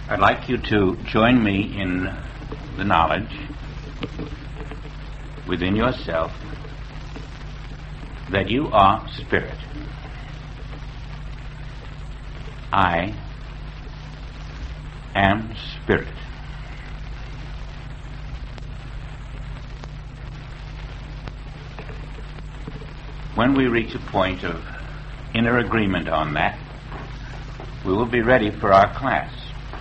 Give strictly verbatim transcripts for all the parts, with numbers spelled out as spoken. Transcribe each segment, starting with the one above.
I'd like you to join me in the knowledge within yourself that you are spirit. I am spirit. When we reach a point of inner agreement on that, we will be ready for our class.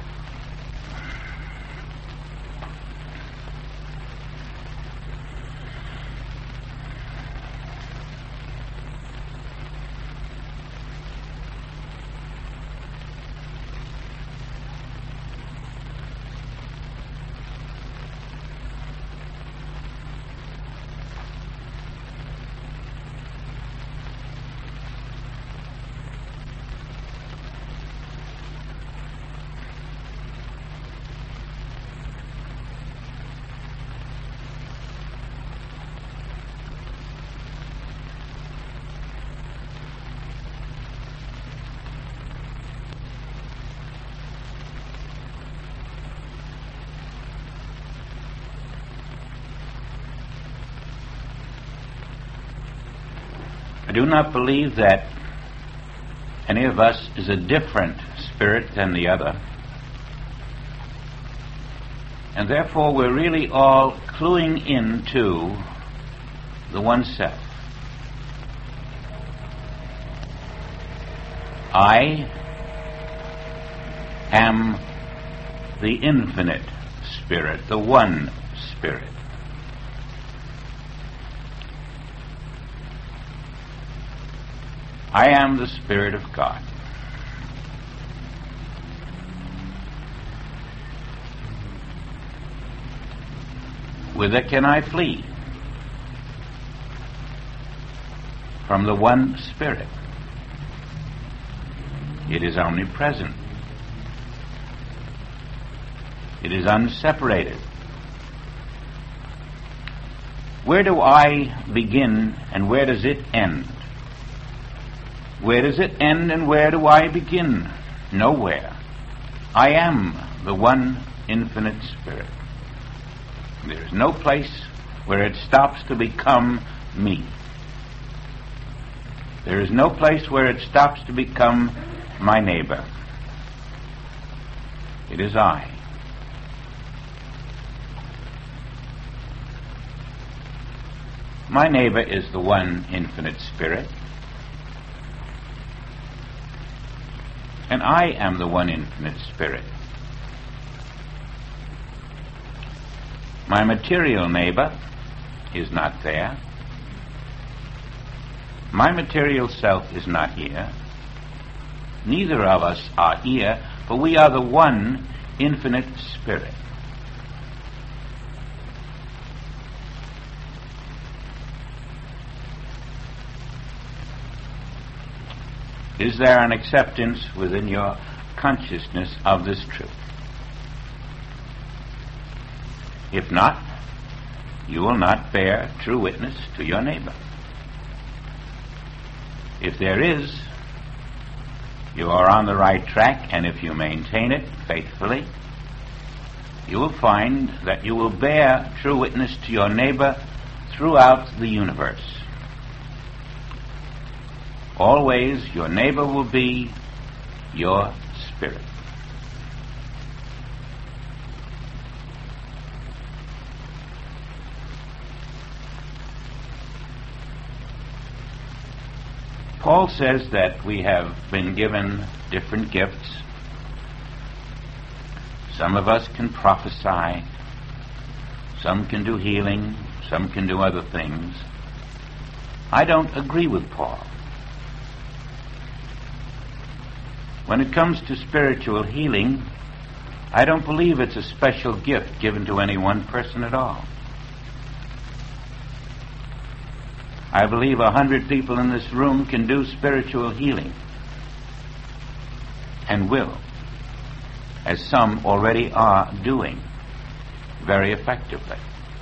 I do not believe that any of us is a different spirit than the other, and therefore we're really all cluing into the one self. I am the infinite spirit, the one spirit. I am the Spirit of God. Whither can I flee? From the one Spirit. It is omnipresent. It is unseparated. Where do I begin and where does it end? Where does it end and where do I begin? Nowhere. I am the one infinite spirit. There is no place where it stops to become me. There is no place where it stops to become my neighbor. It is I. My neighbor is the one infinite spirit. And I am the one infinite spirit. My material neighbor is not there. My material self is not here. Neither of us are here, for we are the one infinite spirit. Is there an acceptance within your consciousness of this truth? If not, you will not bear true witness to your neighbor. If there is, you are on the right track, and if you maintain it faithfully, you will find that you will bear true witness to your neighbor throughout the universe. Always your neighbor will be your spirit. Paul says that we have been given different gifts. Some of us can prophesy, some can do healing, some can do other things. I don't agree with Paul. When it comes to spiritual healing, I don't believe it's a special gift given to any one person at all. I believe a hundred people in this room can do spiritual healing, and will, as some already are doing, very effectively.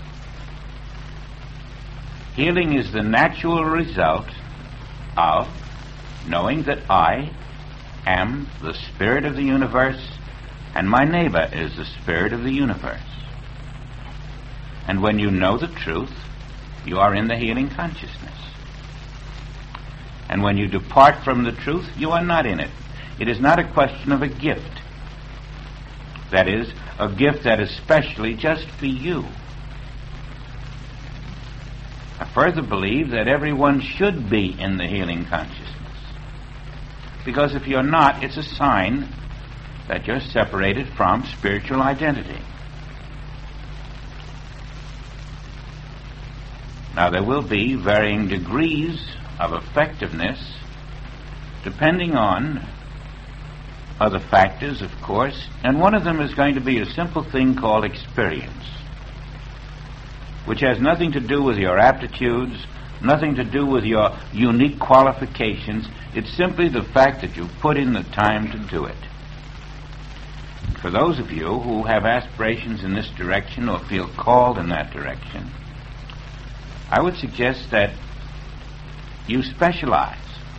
Healing is the natural result of knowing that I am the spirit of the universe And my neighbor is the spirit of the universe. And when you know the truth, you are in the healing consciousness. And when you depart from the truth, you are not in it. It is not a question of a gift. That is, a gift that is specially just for you. I further believe that everyone should be in the healing consciousness. Because if you're not, it's a sign that you're separated from spiritual identity. Now, there will be varying degrees of effectiveness depending on other factors, of course, and one of them is going to be a simple thing called experience, which has nothing to do with your aptitudes, nothing to do with your unique qualifications. It's simply the fact that you've put in the time to do it. For those of you who have aspirations in this direction or feel called in that direction, I would suggest that you specialize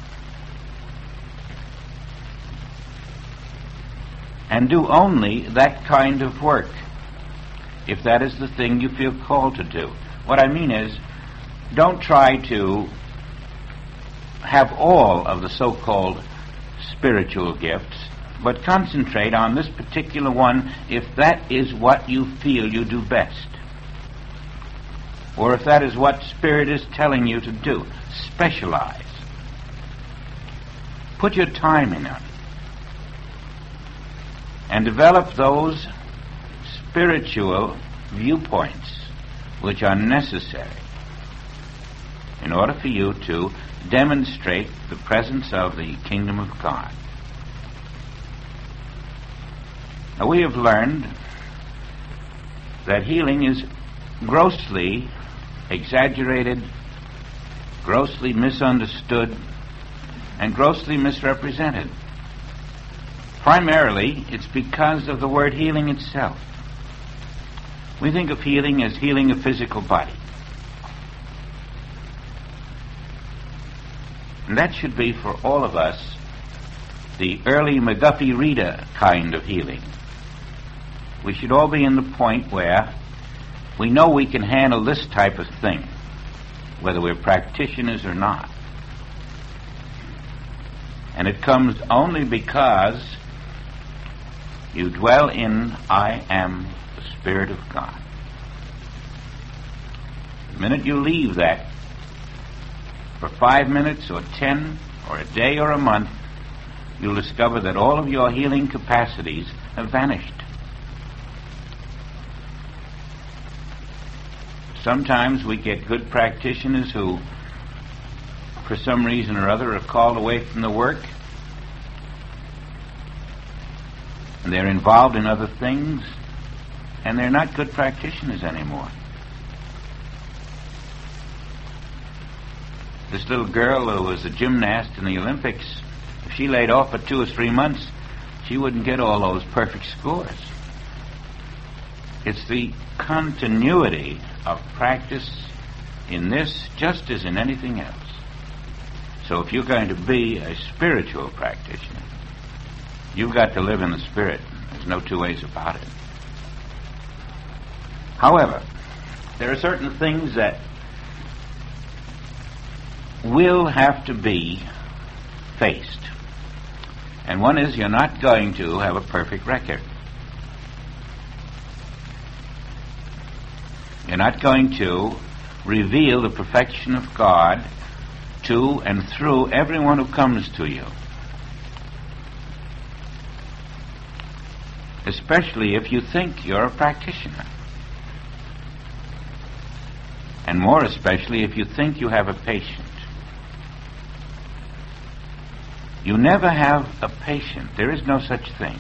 and do only that kind of work, if that is the thing you feel called to do. What I mean is, don't try to have all of the so-called spiritual gifts, but concentrate on this particular one if that is what you feel you do best, or if that is what Spirit is telling you to do. Specialize. Put your time in it, and develop those spiritual viewpoints which are necessary in order for you to demonstrate the presence of the kingdom of God. Now, we have learned that healing is grossly exaggerated, grossly misunderstood, and grossly misrepresented. Primarily, it's because of the word healing itself. We think of healing as healing a physical body. And that should be, for all of us, the early McGuffey Reader kind of healing. We should all be in the point where we know we can handle this type of thing, whether we're practitioners or not. And it comes only because you dwell in, I am the Spirit of God. The minute you leave that for five minutes or ten or a day or a month, you'll discover that all of your healing capacities have vanished. Sometimes we get good practitioners who, for some reason or other, are called away from the work, and they're involved in other things, and they're not good practitioners anymore. This little girl who was a gymnast in the Olympics, if she laid off for two or three months, she wouldn't get all those perfect scores. It's the continuity of practice in this just as in anything else. So if you're going to be a spiritual practitioner, you've got to live in the Spirit. There's no two ways about it. However, there are certain things that will have to be faced. And one is, you're not going to have a perfect record. You're not going to reveal the perfection of God to and through everyone who comes to you. Especially if you think you're a practitioner. And more especially if you think you have a patient. You never have a patient. There is no such thing.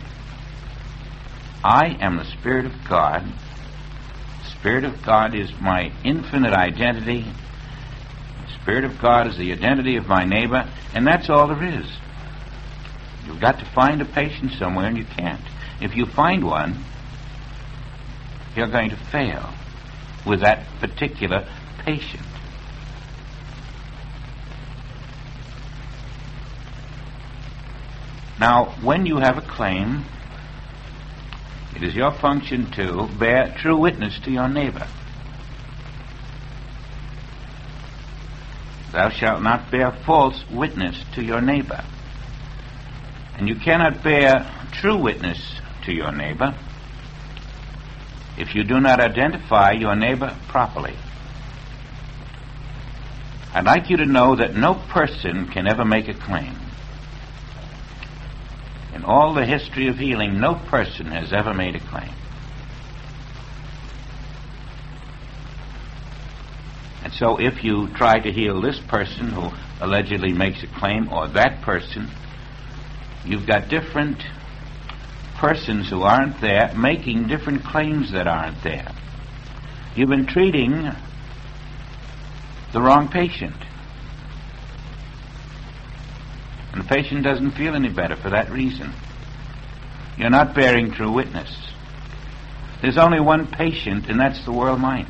I am the Spirit of God. The Spirit of God is my infinite identity. The Spirit of God is the identity of my neighbor, and that's all there is. You've got to find a patient somewhere, and you can't. If you find one, you're going to fail with that particular patient. Now, when you have a claim, It is your function to bear true witness to your neighbor. Thou shalt not bear false witness to your neighbor. And you cannot bear true witness to your neighbor if you do not identify your neighbor properly. I'd like you to know that no person can ever make a claim. In all the history of healing, no person has ever made a claim. And so if you try to heal this person who allegedly makes a claim, or that person, you've got different persons who aren't there making different claims that aren't there. You've been treating the wrong patient. And the patient doesn't feel any better for that reason. You're not bearing true witness. There's only one patient, and that's the world mind.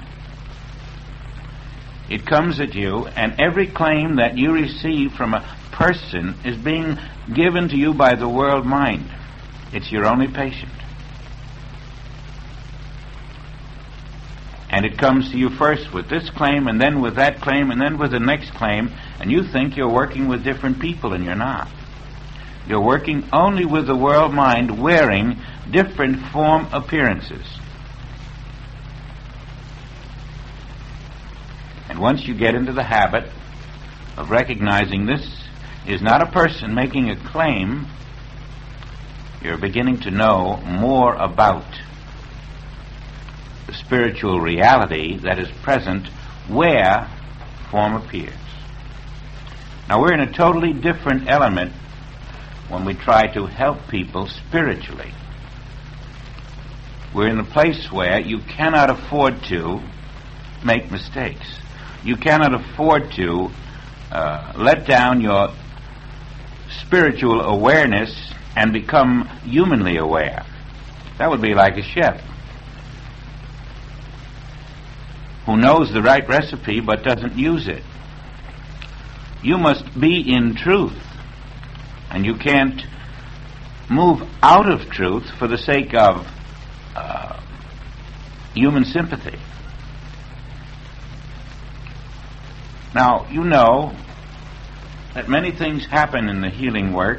It comes at you, and every claim that you receive from a person is being given to you by the world mind. It's your only patient. And it comes to you first with this claim, and then with that claim, and then with the next claim, and you think you're working with different people, and you're not. You're working only with the world mind wearing different form appearances. And once you get into the habit of recognizing this is not a person making a claim, you're beginning to know more about the spiritual reality that is present where form appears. Now, we're in a totally different element when we try to help people spiritually. We're in a place where you cannot afford to make mistakes. You cannot afford to uh, let down your spiritual awareness and become humanly aware. That would be like a chef who knows the right recipe but doesn't use it. You must be in truth, and you can't move out of truth for the sake of uh, human sympathy. Now, you know that many things happen in the healing work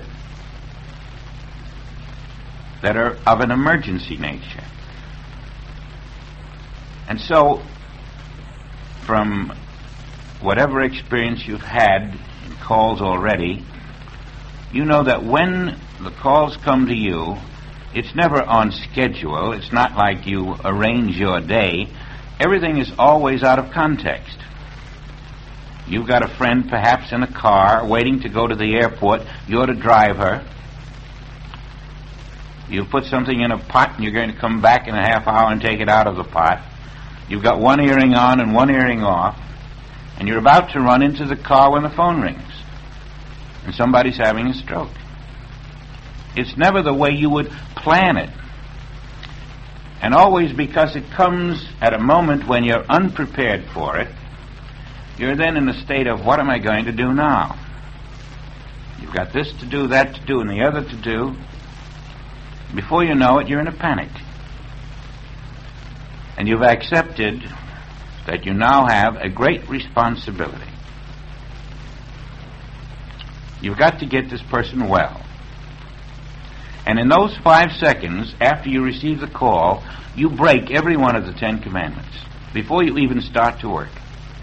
that are of an emergency nature. And so, from whatever experience you've had in calls already, you know that when the calls come to you, it's never on schedule. It's not like you arrange your day. Everything is always out of context. You've got a friend perhaps in a car waiting to go to the airport. You're to drive her. You've put something in a pot and you're going to come back in a half hour and take it out of the pot. You've got one earring on and one earring off, and you're about to run into the car when the phone rings and somebody's having a stroke. It's never the way you would plan it. And always because it comes at a moment when you're unprepared for it, you're then in a state of, what am I going to do now? You've got this to do, that to do, and the other to do. Before you know it, you're in a panic. And you've accepted that you now have a great responsibility. You've got to get this person well. And in those five seconds after you receive the call, you break every one of the Ten Commandments before you even start to work.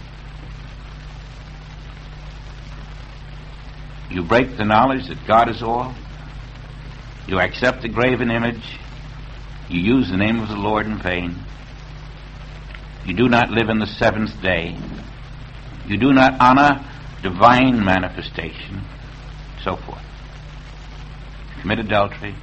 You break the knowledge that God is all. You accept the graven image. You use the name of the Lord in vain. You do not live in the seventh day. You do not honor divine manifestation, so forth. You commit adultery.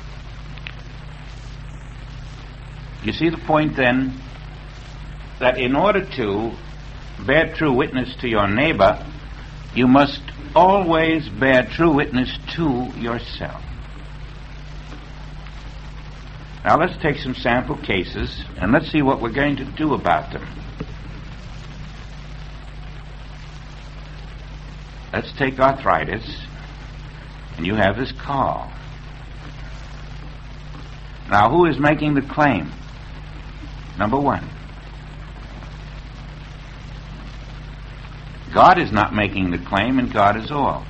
You see the point then that in order to bear true witness to your neighbor, you must always bear true witness to yourself. Now let's take some sample cases and let's see what we're going to do about them. Let's take arthritis, and you have this call. Now, who is making the claim? Number one. God is not making the claim, and God is all.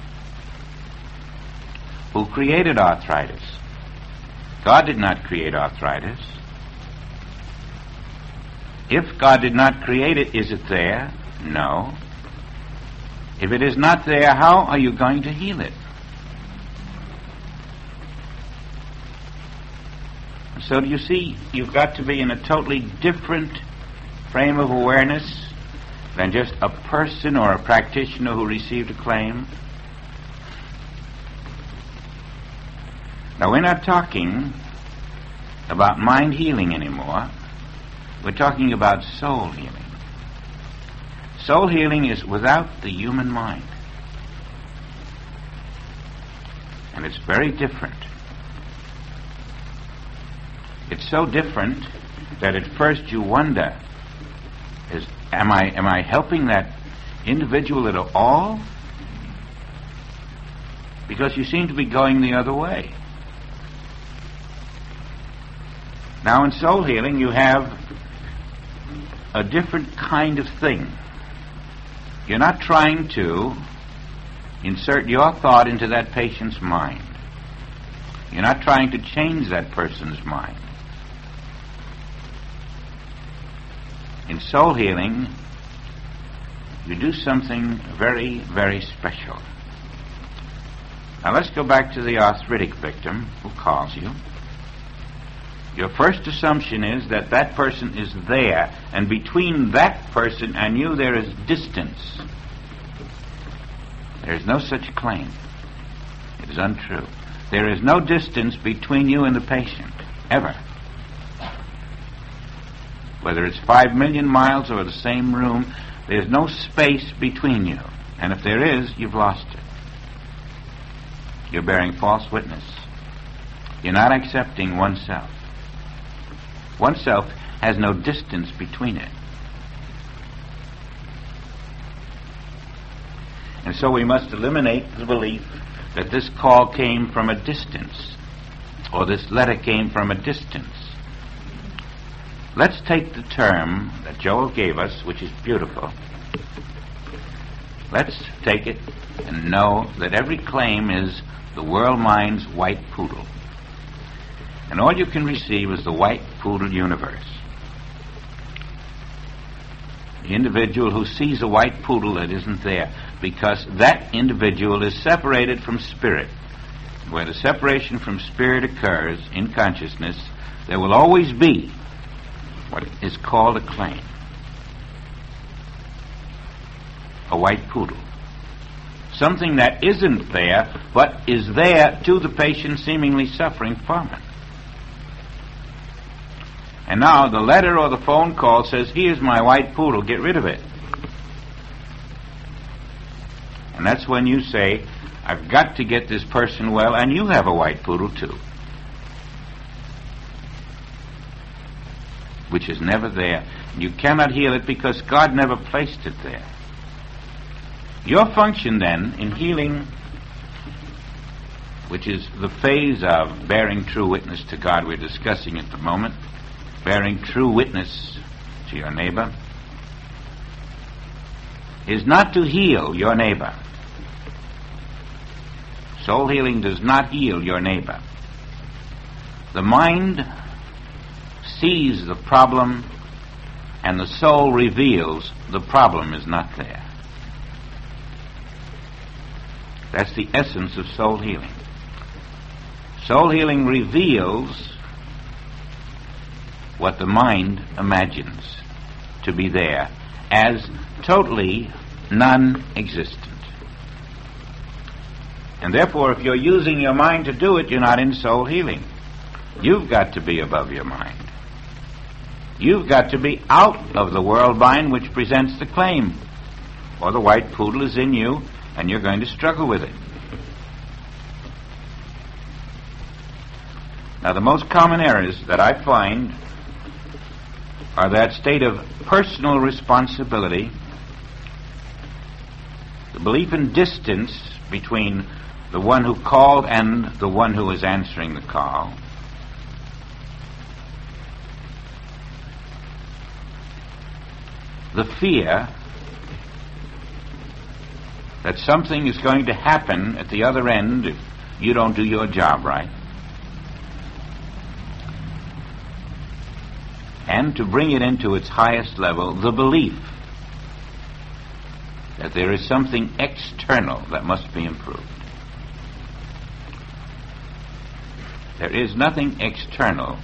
Who created arthritis? God did not create arthritis. If God did not create it, is it there? No. If it is not there, how are you going to heal it? So do you see, you've got to be in a totally different frame of awareness than just a person or a practitioner who received a claim. Now, we're not talking about mind healing anymore. We're talking about soul healing. Soul healing is without the human mind. And it's very different. It's so different that at first you wonder, is, am I, am I helping that individual at all? Because you seem to be going the other way. Now, in soul healing, you have a different kind of thing. You're not trying to insert your thought into that patient's mind. You're not trying to change that person's mind. In soul healing, you do something very, very special. Now, let's go back to the arthritic victim who calls you. Your first assumption is that that person is there, and between that person and you there is distance. There is no such claim. It is untrue. There is no distance between you and the patient, ever. Whether it's five million miles or the same room, there's no space between you. And if there is, you've lost it. You're bearing false witness. You're not accepting oneself. Oneself has no distance between it. And so we must eliminate the belief that this call came from a distance, or this letter came from a distance. Let's take the term that Joel gave us, which is beautiful. Let's take it and know that every claim is the world mind's white poodle. And all you can receive is the white poodle universe. The individual who sees a white poodle that isn't there, because that individual is separated from spirit. Where the separation from spirit occurs in consciousness, there will always be what is called a claim. A white poodle. Something that isn't there, but is there to the patient seemingly suffering from it. And now the letter or the phone call says, here's my white poodle, get rid of it. And that's when you say, I've got to get this person well, and you have a white poodle too. Which is never there. You cannot heal it because God never placed it there. Your function then in healing, which is the phase of bearing true witness to God we're discussing at the moment, bearing true witness to your neighbor, is not to heal your neighbor. Soul healing does not heal your neighbor. The mind sees the problem, and the soul reveals the problem is not there. That's the essence of soul healing. Soul healing reveals what the mind imagines to be there as totally non-existent. And therefore, if you're using your mind to do it, you're not in soul healing. You've got to be above your mind. You've got to be out of the world mind which presents the claim, or the white poodle is in you and you're going to struggle with it. Now, the most common errors that I find are that state of personal responsibility, the belief in distance between the one who called and the one who is answering the call, the fear that something is going to happen at the other end if you don't do your job right. And to bring it into its highest level, the belief that there is something external that must be improved. There is nothing external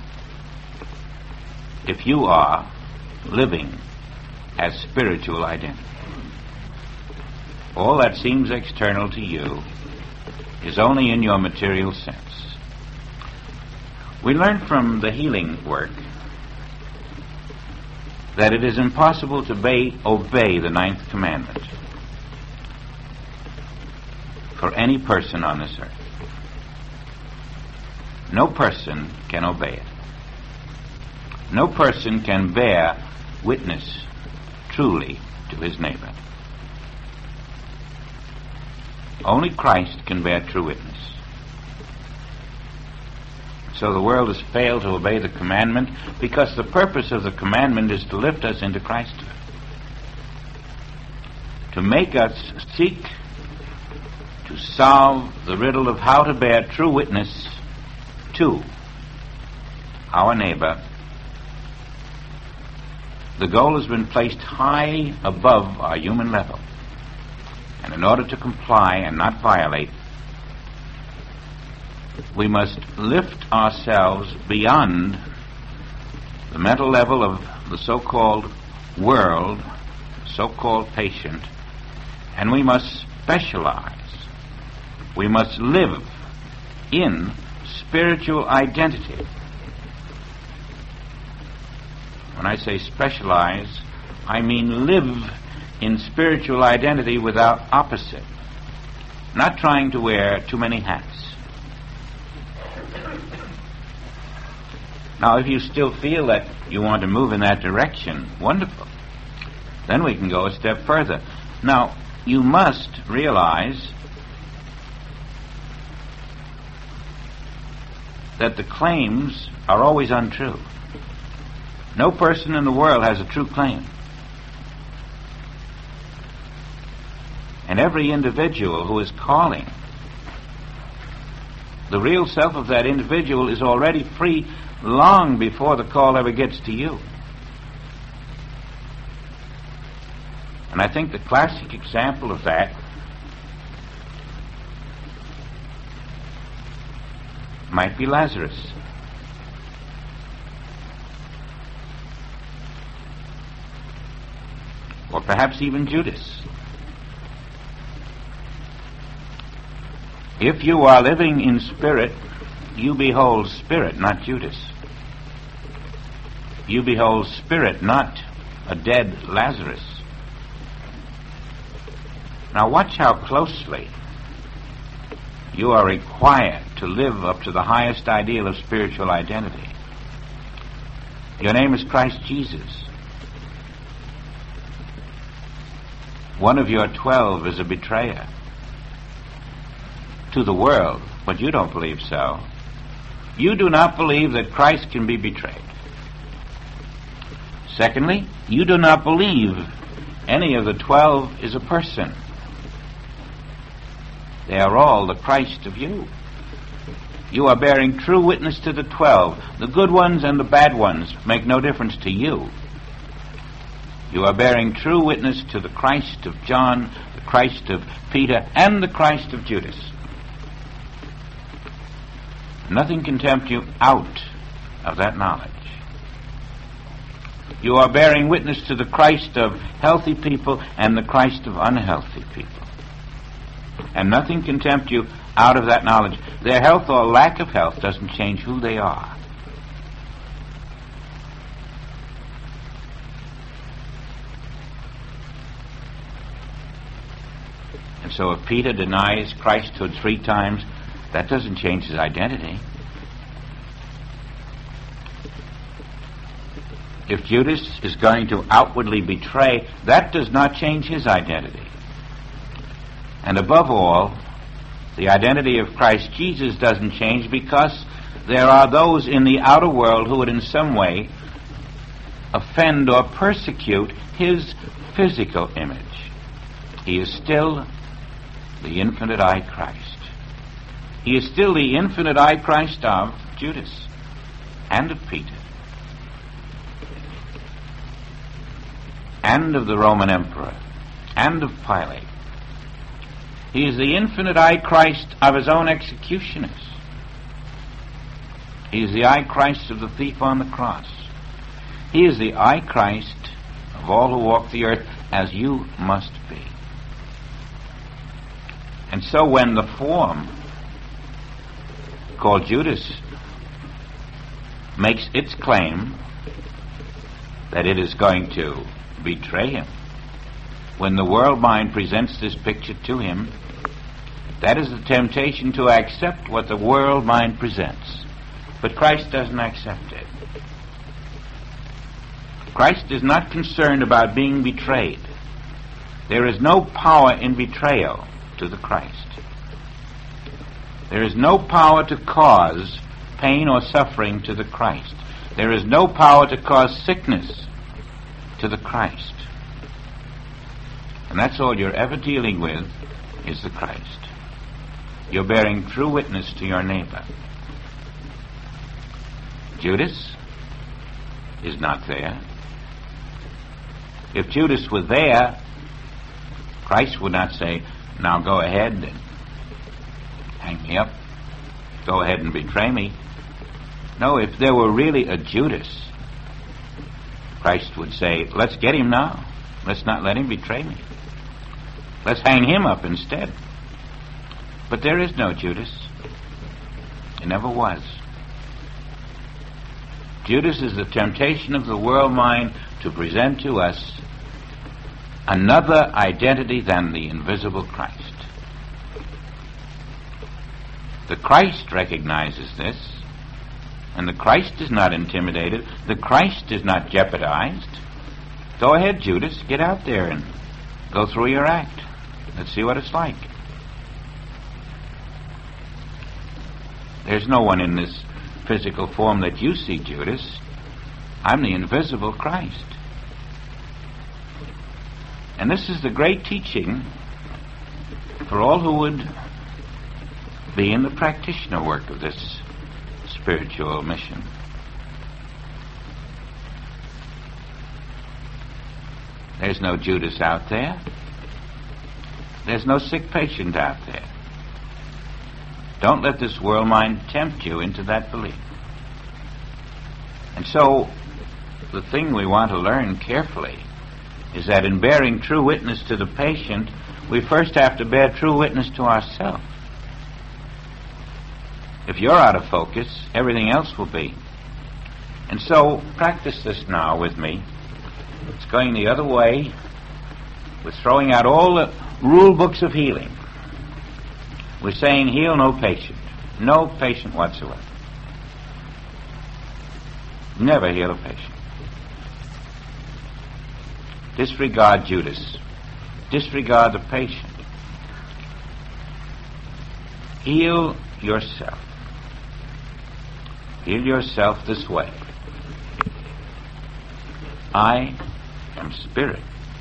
if you are living as spiritual identity. All that seems external to you is only in your material sense. We learn from the healing work that it is impossible to obey, obey the ninth commandment for any person on this earth. No person can obey it. No person can bear witness truly to his neighbor. Only Christ can bear true witness. So the world has failed to obey the commandment because the purpose of the commandment is to lift us into Christhood, to make us seek to solve the riddle of how to bear true witness to our neighbor. The goal has been placed high above our human level, and in order to comply and not violate, we must lift ourselves beyond the mental level of the so-called world, so-called patient, and we must specialize. We must live in spiritual identity. When I say specialize, I mean live in spiritual identity without opposite, not trying to wear too many hats. Now, if you still feel that you want to move in that direction, wonderful. Then we can go a step further. Now, you must realize that the claims are always untrue. No person in the world has a true claim. And every individual who is calling, the real self of that individual is already free long before the call ever gets to you. And I think the classic example of that might be Lazarus. Or perhaps even Judas. If you are living in spirit, you behold spirit, not Judas. You behold spirit, not a dead Lazarus. Now watch how closely you are required to live up to the highest ideal of spiritual identity. Your name is Christ Jesus. One of your twelve is a betrayer to the world, but you don't believe so. You do not believe that Christ can be betrayed. Secondly, you do not believe any of the twelve is a person. They are all the Christ of you. You are bearing true witness to the twelve. The good ones and the bad ones make no difference to you. You are bearing true witness to the Christ of John, the Christ of Peter, and the Christ of Judas. Nothing can tempt you out of that knowledge. You are bearing witness to the Christ of healthy people and the Christ of unhealthy people. And nothing can tempt you out of that knowledge. Their health or lack of health doesn't change who they are. And so if Peter denies Christhood three times, that doesn't change his identity. If Judas is going to outwardly betray, that does not change his identity. And above all, the identity of Christ Jesus doesn't change because there are those in the outer world who would in some way offend or persecute his physical image. He is still the infinite I Christ. He is still the infinite I Christ of Judas and of Peter and of the Roman Emperor and of Pilate. He is the infinite I Christ of his own executioners. He is the I Christ of the thief on the cross. He is the I Christ of all who walk the earth, as you must be. And so when the form called Judas makes its claim that it is going to betray him, when the world mind presents this picture to him, that is the temptation to accept what the world mind presents. But Christ doesn't accept it. Christ is not concerned about being betrayed. There is no power in betrayal to the Christ. There is no power to cause pain or suffering to the Christ. There is no power to cause sickness to the Christ. And that's all you're ever dealing with is the Christ. You're bearing true witness to your neighbor. Judas is not there. If Judas were there, Christ would not say, now go ahead and hang me up. Go ahead and betray me. No, if there were really a Judas, Christ would say, let's get him now. Let's not let him betray me. Let's hang him up instead. But there is no Judas. There never was. Judas is the temptation of the world mind to present to us another identity than the invisible Christ. The Christ recognizes this, and the Christ is not intimidated. The Christ is not jeopardized. Go ahead, Judas, get out there and go through your act. Let's see what it's like. There's no one in this physical form that you see, Judas. I'm the invisible Christ. And this is the great teaching for all who would be in the practitioner work of this spiritual mission. There's no Judas out there. There's no sick patient out there. Don't let this world mind tempt you into that belief. And so, the thing we want to learn carefully is that in bearing true witness to the patient, we first have to bear true witness to ourselves. If you're out of focus, everything else will be. And so, practice this now with me. It's going the other way. We're throwing out all the rule books of healing. We're saying heal no patient. No patient whatsoever. Never heal a patient. Disregard Judas. Disregard the patient. Heal yourself. Heal yourself this way. I am spirit.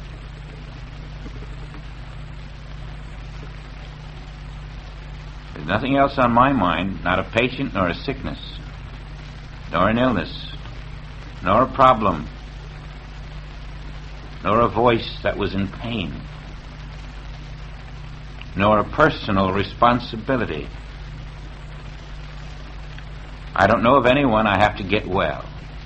There's nothing else on my mind, not a patient nor a sickness, nor an illness, nor a problem, nor a voice that was in pain, nor a personal responsibility. I don't know of anyone I have to get well.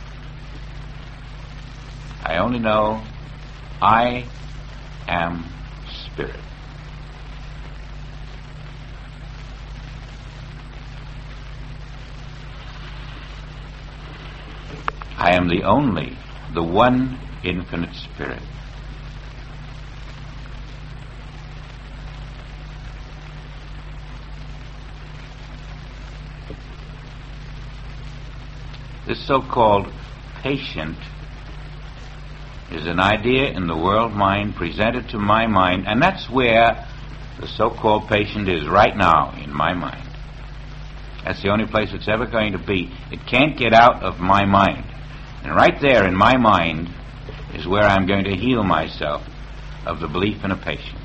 I only know I am spirit. I am the only, the one infinite spirit. This so-called patient is an idea in the world mind presented to my mind, and that's where the so-called patient is right now in my mind. That's the only place it's ever going to be. It can't get out of my mind. And right there in my mind is where I'm going to heal myself of the belief in a patient.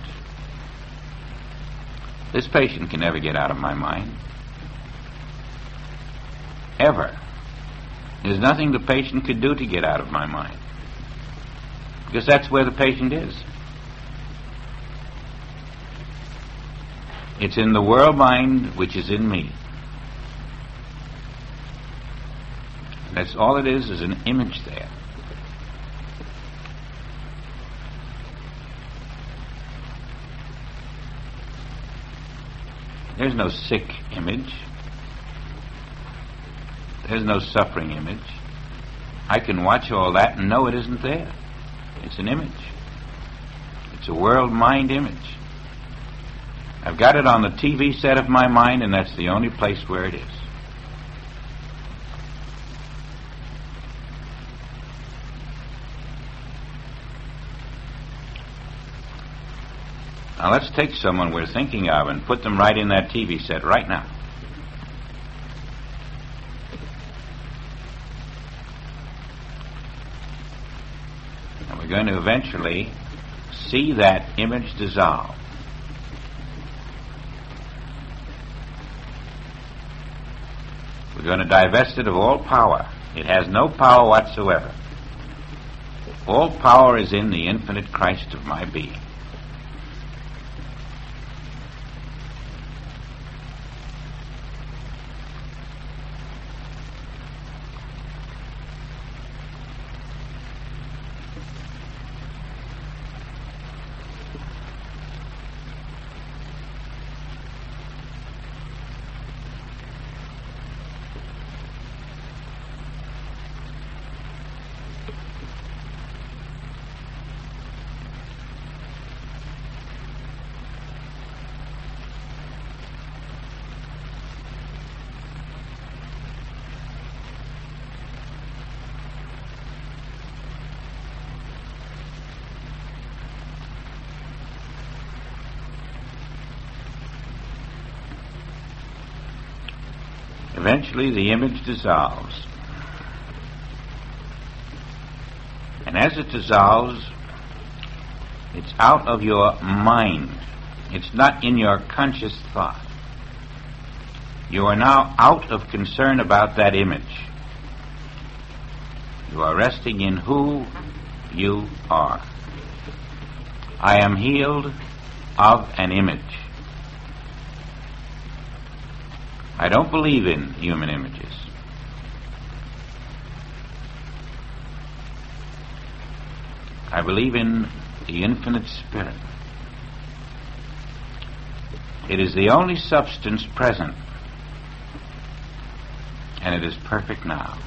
This patient can never get out of my mind. Ever. There's nothing the patient could do to get out of my mind. Because that's where the patient is. It's in the world mind which is in me. That's all it is, is an image there. There's no sick image. There's no suffering image. I can watch all that and know it isn't there. It's an image. It's a world mind image. I've got it on the T V set of my mind, and that's the only place where it is. Now let's take someone we're thinking of and put them right in that T V set right now. And we're going to eventually see that image dissolve. We're going to divest it of all power. It has no power whatsoever. All power is in the infinite Christ of my being. Eventually the image dissolves. And as it dissolves, it's out of your mind. It's not in your conscious thought. You are now out of concern about that image. You are resting in who you are. I am healed of an image. I don't believe in human images. I believe in the infinite spirit. It is the only substance present, and it is perfect now.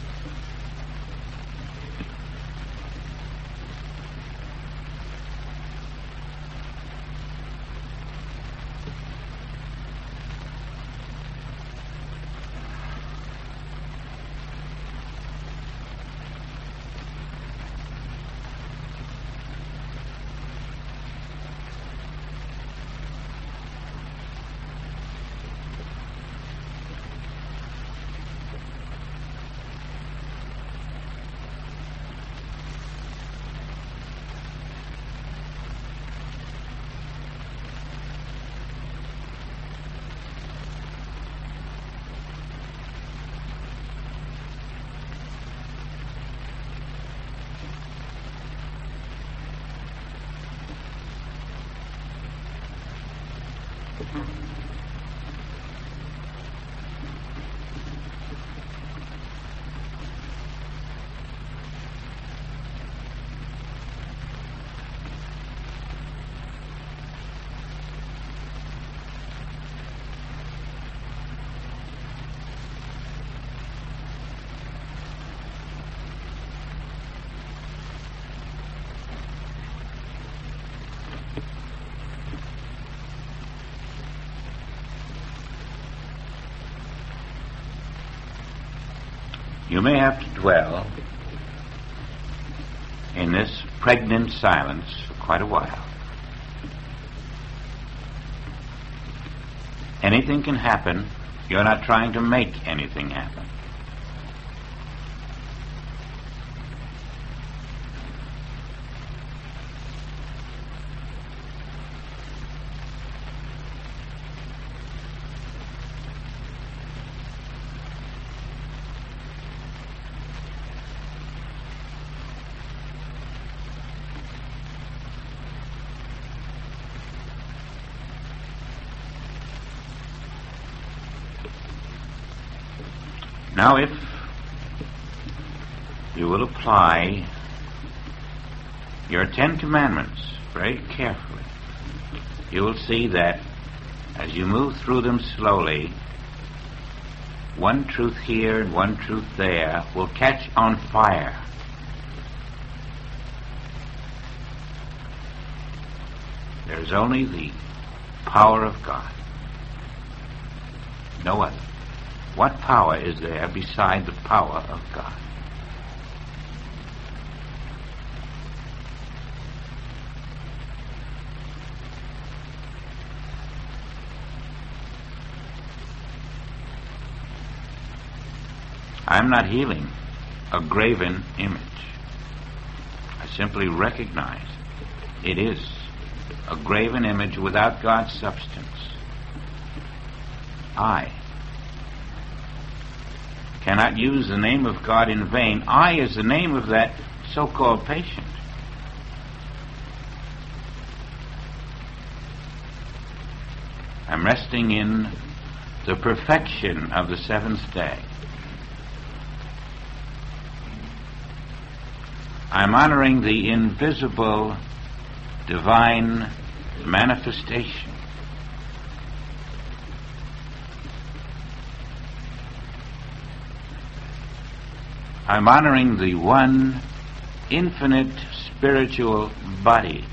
You may have to dwell in this pregnant silence for quite a while. Anything can happen. You're not trying to make anything happen. Now, if you will apply your Ten Commandments very carefully, you will see that as you move through them slowly, one truth here and one truth there will catch on fire. There is only the power of God, no other. What power is there beside the power of God? I'm not healing a graven image. I simply recognize it is a graven image without God's substance. I cannot use the name of God in vain. I is the name of that so-called patient. I'm resting in the perfection of the seventh day. I'm honoring the invisible divine manifestation. I'm honoring the one infinite spiritual body.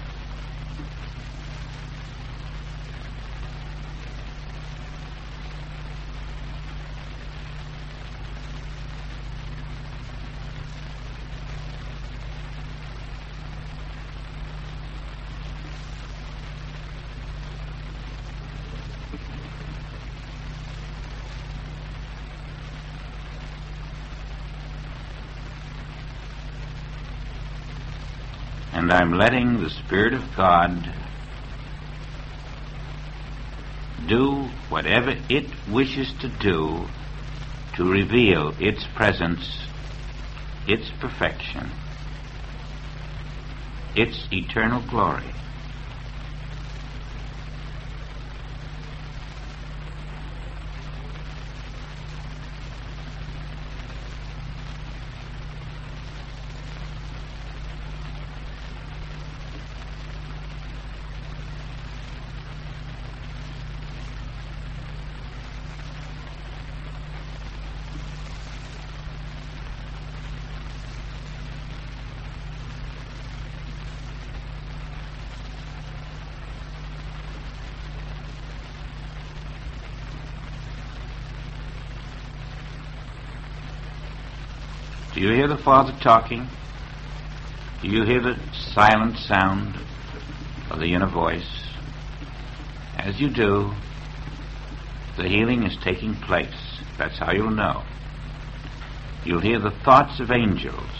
And I'm letting the Spirit of God do whatever it wishes to do to reveal its presence, its perfection, its eternal glory. Do you hear the Father talking? Do you hear the silent sound of the inner voice? As you do, the healing is taking place. That's how you'll know. You'll hear the thoughts of angels.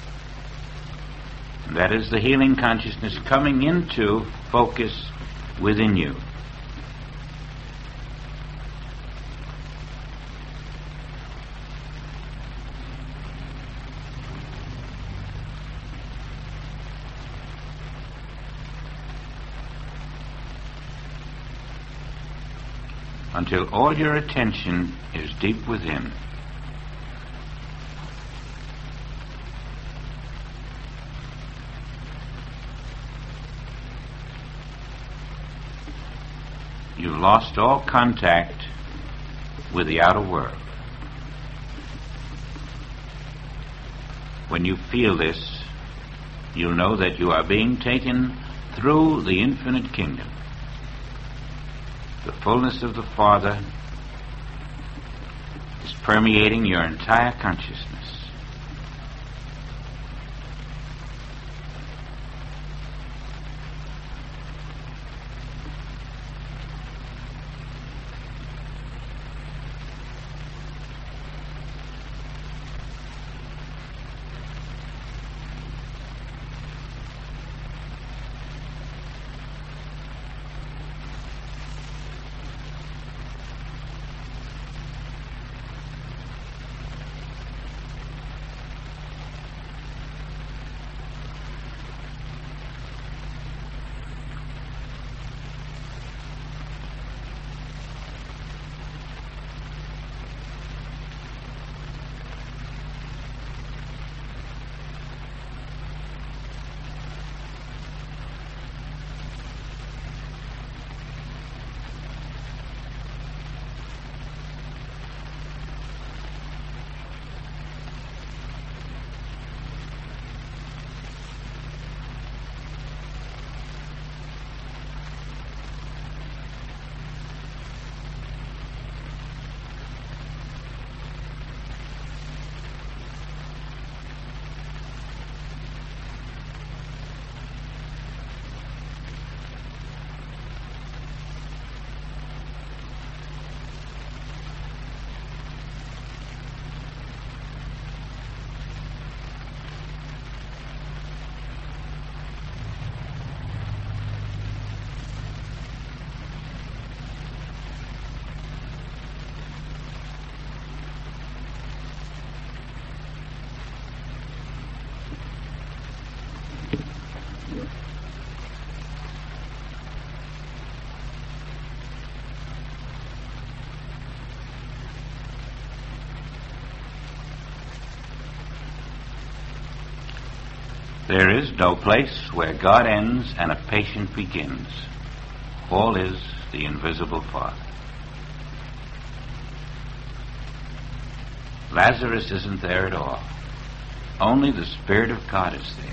And that is the healing consciousness coming into focus within you. Until all your attention is deep within. You've lost all contact with the outer world. When you feel this, you'll know that you are being taken through the infinite kingdom. The fullness of the Father is permeating your entire consciousness. There is no place where God ends and a patient begins. All is the invisible Father. Lazarus isn't there at all. Only the Spirit of God is there.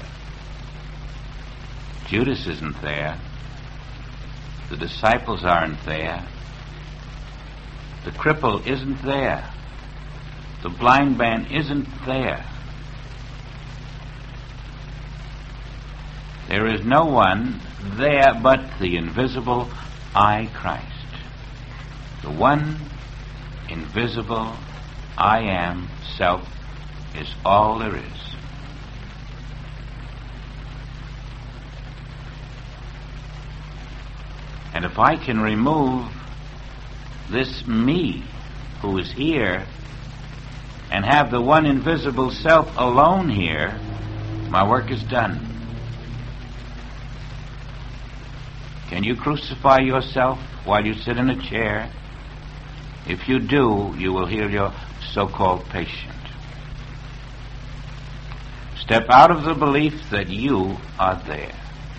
Judas isn't there. The disciples aren't there. The cripple isn't there. The blind man isn't there. There is no one there but the invisible I, Christ. The one invisible I am, self, is all there is. And if I can remove this me who is here and have the one invisible self alone here, my work is done. Can you crucify yourself while you sit in a chair? If you do, you will heal your so-called patient. Step out of the belief that you are there.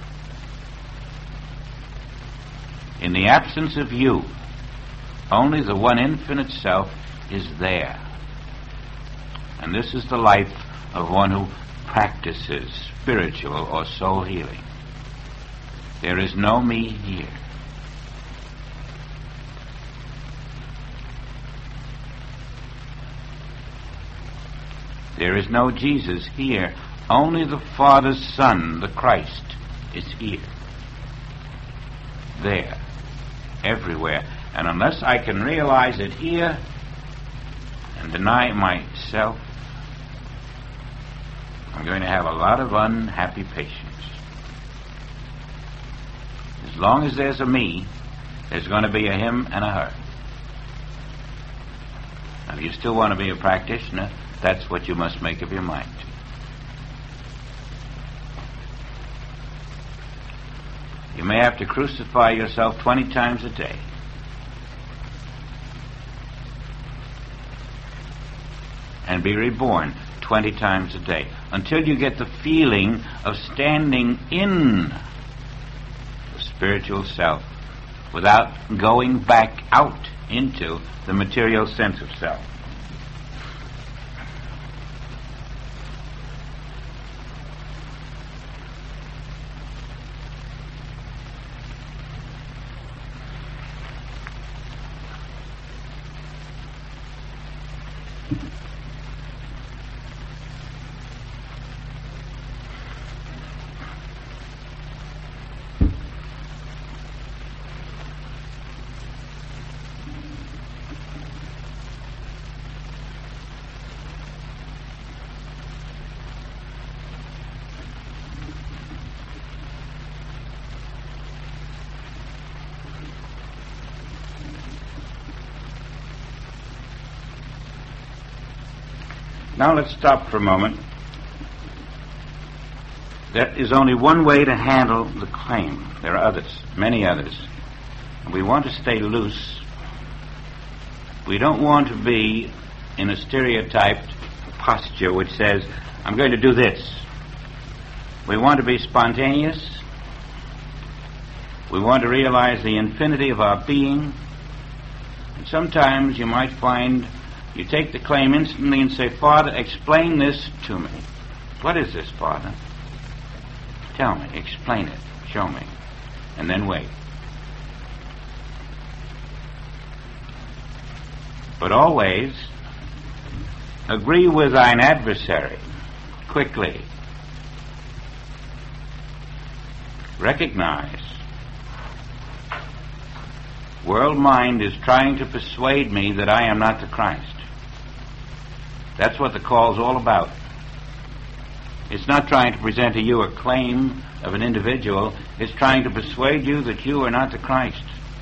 In the absence of you, only the one infinite self is there. And this is the life of one who practices spiritual or soul healing. There is no me here. There is no Jesus here. Only the Father's Son, the Christ, is here. There. Everywhere. And unless I can realize it here and deny myself, I'm going to have a lot of unhappy patients. As long as there's a me, there's going to be a him and a her. Now, if you still want to be a practitioner, that's what you must make up your mind to. You may have to crucify yourself twenty times a day. And be reborn twenty times a day until you get the feeling of standing in the spiritual self without going back out into the material sense of self. Now let's stop for a moment. There is only one way to handle the claim. There are others, many others. And we want to stay loose. We don't want to be in a stereotyped posture which says, I'm going to do this. We want to be spontaneous. We want to realize the infinity of our being. And sometimes you might find you take the claim instantly and say, Father, explain this to me. What is this, Father? Tell me, explain it, show me, and then wait. But always agree with thine adversary quickly. Recognize world mind is trying to persuade me that I am not the Christ. That's what the call is all about. It's not trying to present to you a claim of an individual. It's trying to persuade you that you are not the Christ.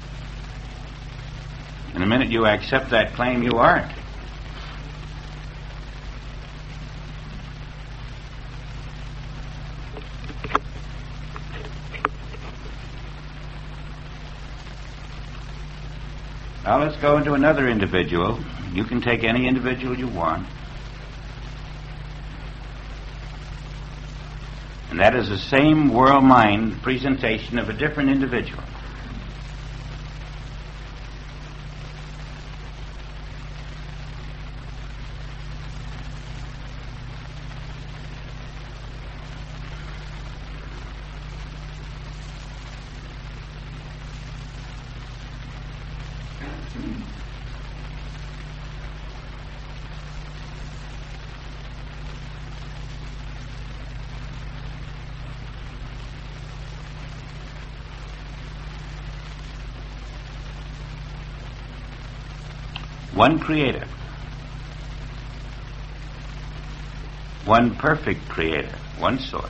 And the minute you accept that claim, you aren't. Now let's go into another individual. You can take any individual you want. And that is the same world mind presentation of a different individual. One creator, one perfect creator, one source.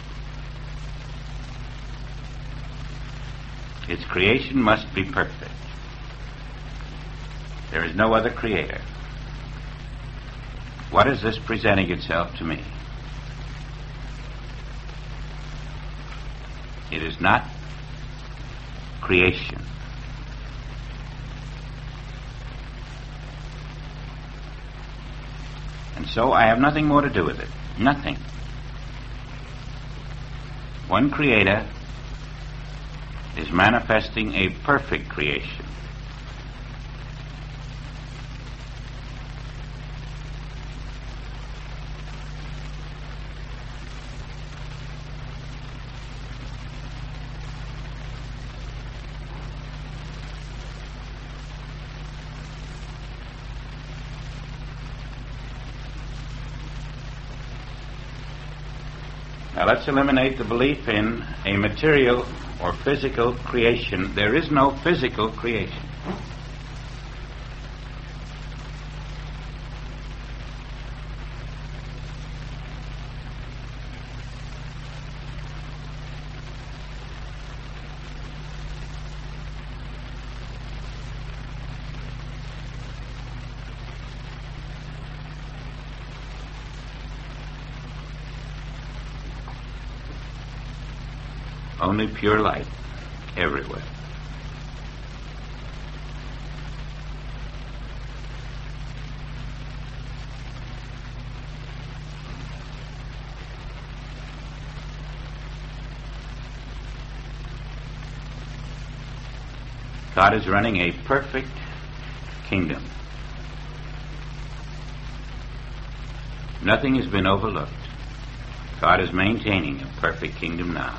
Its creation must be perfect. There is no other creator. What is this presenting itself to me? It is not creation. And so I have nothing more to do with it. Nothing. One creator is manifesting a perfect creation. Now let's eliminate the belief in a material or physical creation. There is no physical creation. Only pure light everywhere. God is running a perfect kingdom. Nothing has been overlooked. God is maintaining a perfect kingdom now.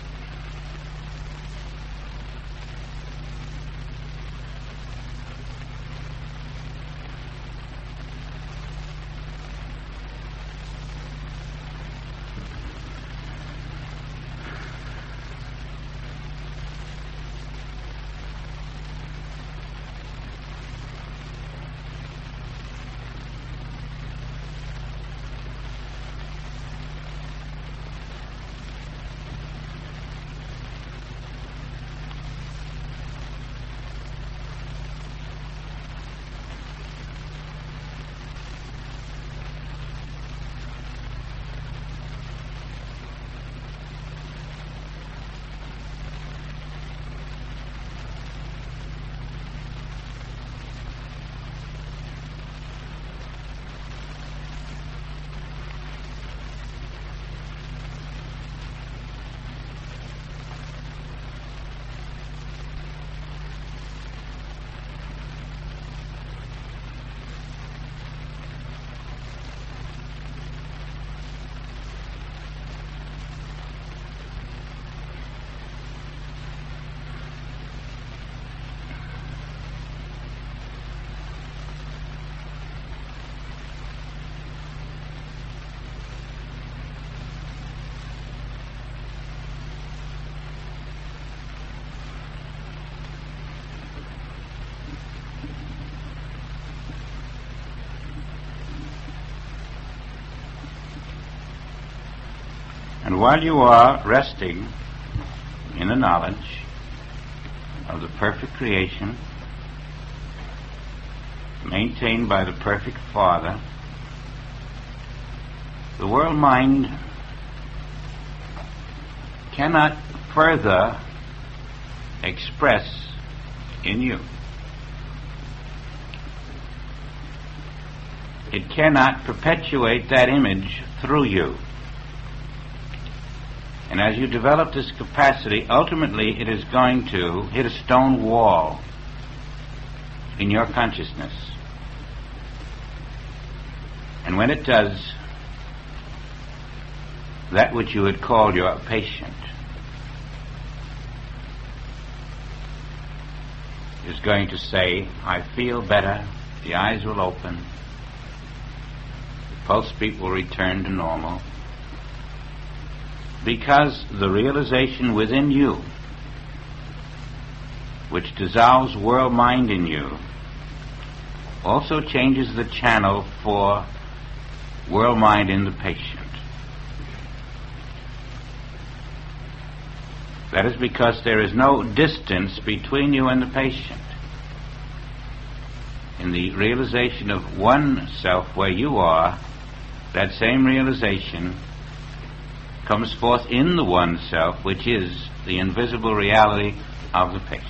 And while you are resting in the knowledge of the perfect creation maintained by the perfect Father, the world mind cannot further express in you. It cannot perpetuate that image through you. And as you develop this capacity, ultimately it is going to hit a stone wall in your consciousness. And when it does, that which you had called your patient is going to say, I feel better, the eyes will open, the pulse beat will return to normal, because the realization within you, which dissolves world mind in you, also changes the channel for world mind in the patient. That is because there is no distance between you and the patient. In the realization of one self where you are, that same realization comes forth in the one self, which is the invisible reality of the patient.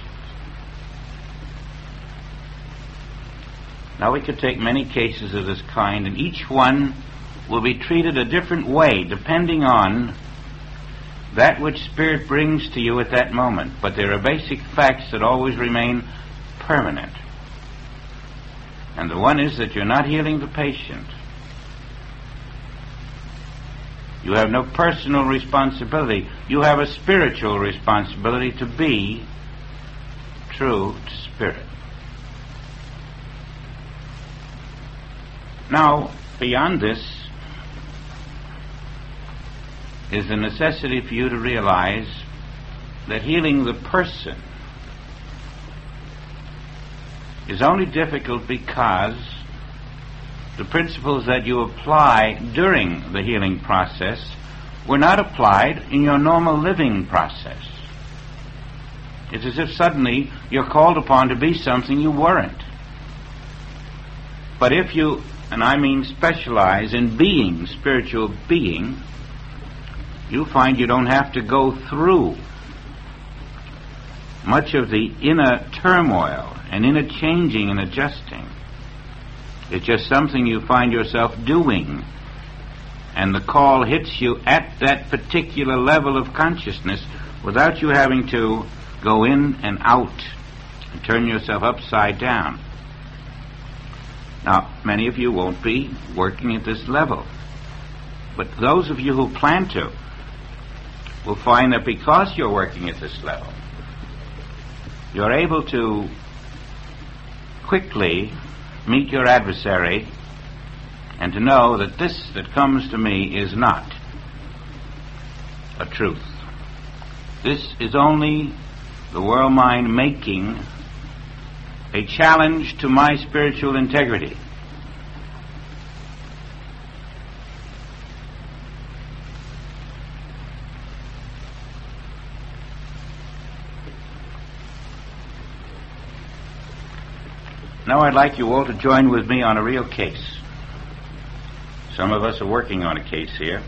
Now we could take many cases of this kind, and each one will be treated a different way depending on that which Spirit brings to you at that moment. But there are basic facts that always remain permanent. And the one is that you're not healing the patient. You have no personal responsibility. You have a spiritual responsibility to be true to Spirit. Now, beyond this is the necessity for you to realize that healing the person is only difficult because the principles that you apply during the healing process were not applied in your normal living process. It's as if suddenly you're called upon to be something you weren't. But if you, and I mean specialize in being spiritual being, you find you don't have to go through much of the inner turmoil and inner changing and adjusting. It's just something you find yourself doing, and the call hits you at that particular level of consciousness without you having to go in and out and turn yourself upside down. Now, many of you won't be working at this level, but those of you who plan to will find that because you're working at this level, you're able to quickly meet your adversary and to know that this that comes to me is not a truth. This is only the world mind making a challenge to my spiritual integrity. Now I'd like you all to join with me on a real case. Some of us are working on a case here.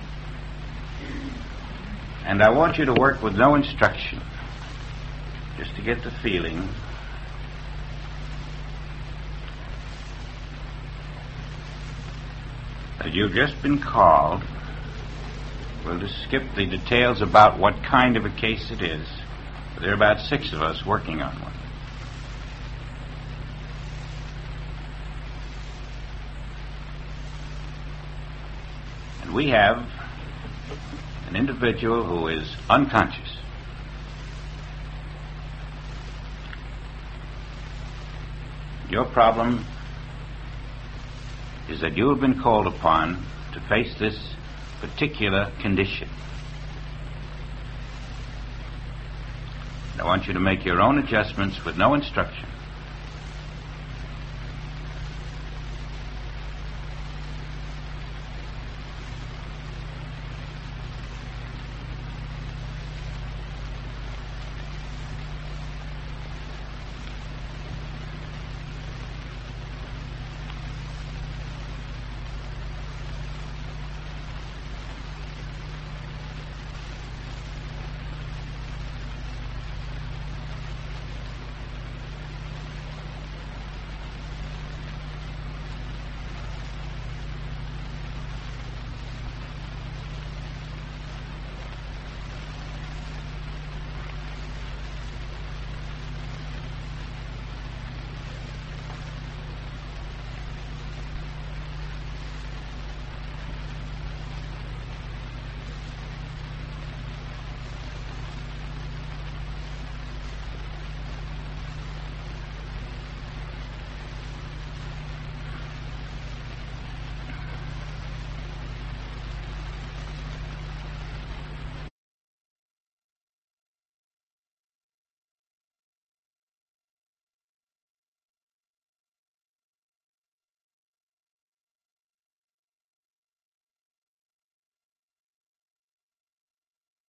And I want you to work with no instruction, just to get the feeling that you've just been called. We'll just skip the details about what kind of a case it is. But there are about six of us working on one. And we have an individual who is unconscious. Your problem is that you have been called upon to face this particular condition. I want you to make your own adjustments with no instruction.